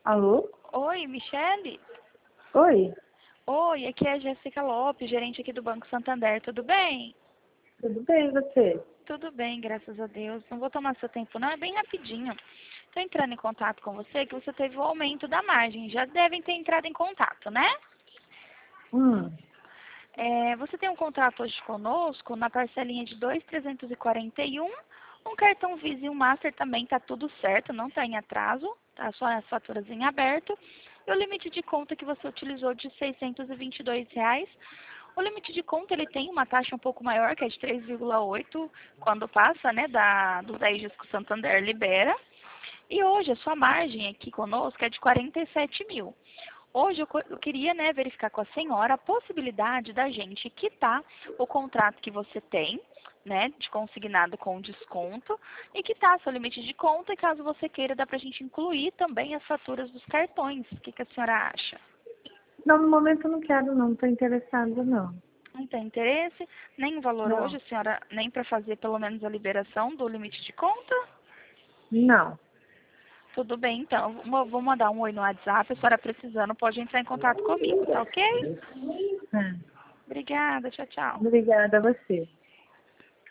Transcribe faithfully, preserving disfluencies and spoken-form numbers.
Alô? Oi, Michele? Oi, Oi, aqui é a Jéssica Lopes, gerente aqui do Banco Santander, tudo bem? tudo bem e você? Tudo bem, graças a Deus. Não vou tomar seu tempo não, é bem rapidinho. Estou entrando em contato com você que você teve o aumento da margem. Já devem ter entrado em contato, né? Hum, É, você tem um contrato hoje conosco na parcelinha de dois mil trezentos e quarenta e um. Um cartão Visa e um Master também tá tudo certo, não está em atraso, tá só as faturas em aberto. E o limite de conta que você utilizou de seiscentos e vinte e dois reais. O limite de conta ele tem uma taxa um pouco maior, que é de três vírgula oito, quando passa, né, da, dos dez dias que o Santander libera. E hoje a sua margem aqui conosco é de quarenta e sete mil. Hoje eu, co- eu queria, né, verificar com a senhora a possibilidade da gente quitar o contrato que você tem, né, de consignado com desconto, e quitar seu limite de conta, e caso você queira, dá pra gente incluir também as faturas dos cartões. O que, que a senhora acha? não, no momento eu não quero não, estou interessada não. Não tem interesse? Nem o valor hoje, Não, a senhora, nem para fazer pelo menos a liberação do limite de conta? não. Tudo bem, então. Eu vou mandar um oi no WhatsApp. A senhora precisando pode entrar em contato comigo, tá ok? É. Obrigada, tchau, tchau. Obrigada a você.